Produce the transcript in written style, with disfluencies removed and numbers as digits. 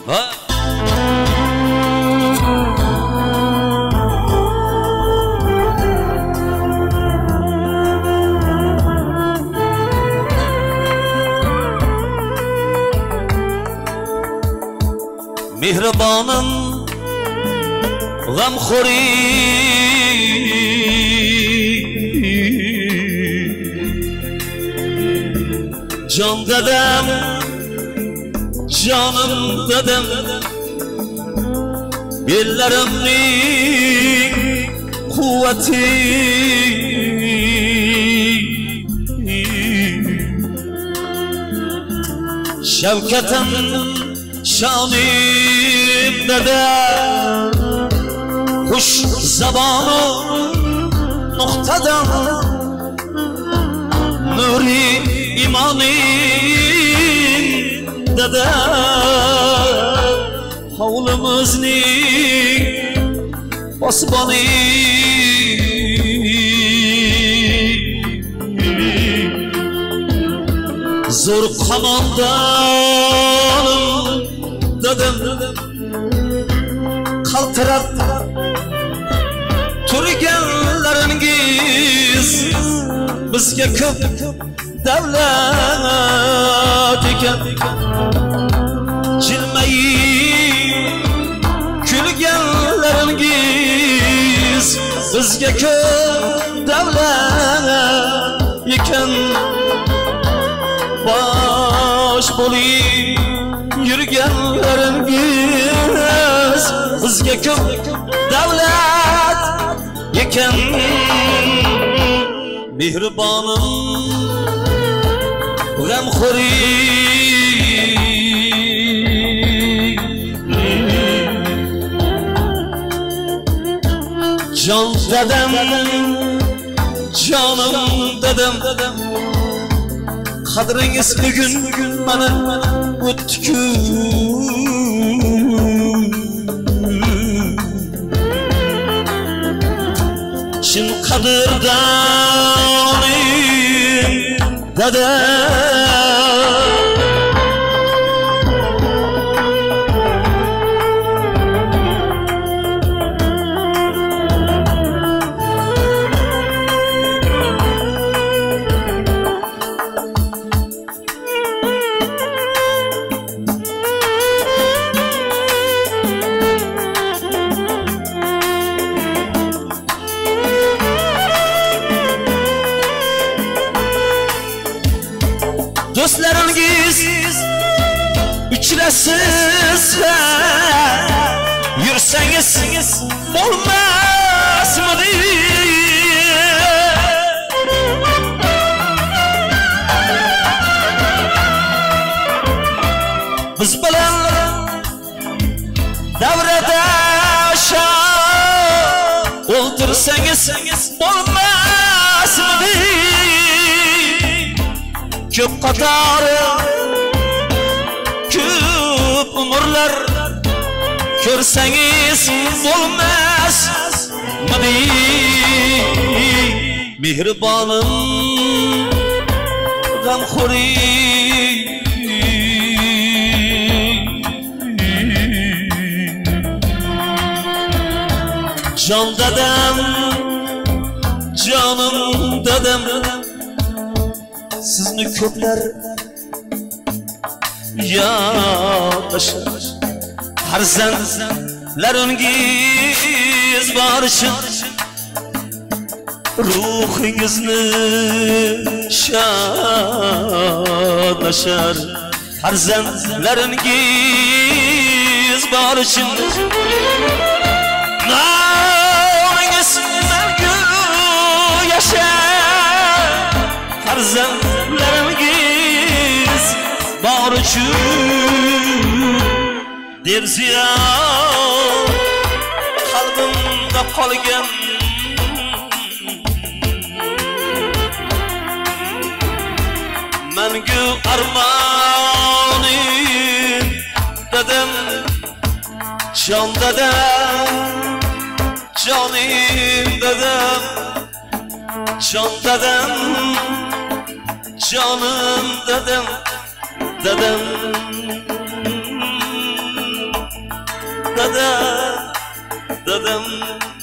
Mehribonim g'amxo'ri jon dadam jonim dadam bellarimning quvvati shavkatim shonim dadam xush zabonu nuqtadan nuri imoning dadam hovlimizning posboni zo'r qo'mondonim dadam qaltirab turganlaringiz bizga ko'p davlat ekan jilmayib kulganlaringiz bizga ko'p davlat ekan bosh bo'lib yurganlaringiz bizga ko'p davlat ekan mehribonim g'amxo'ri jon dadam jonim dadam qadringiz bugun mana o'tdi-ku chin qadrdonim dadam do'stlaringiz uchrasiz yursangiz bo'lmasmidi biz bilan davradosh o'ltirsangiz bo'lmasmidi ko'p qatori ko'p umrlar ko'rsangiz bo'lmasmidi mehribonim g'amxo'ri jon dadam jonim dadam sizni ko'plar yodlashar farzandlaringiz bor uchun ruhingizni shodlashar farzandlaringiz bor uchun nomingiz mangu yashar farzandlaringiz bor uchun deb ziyon qalbimda qolgan mangu armonim dadam jon dadam jonim dadam jon dadam jonim dadam dadam dadam, dadam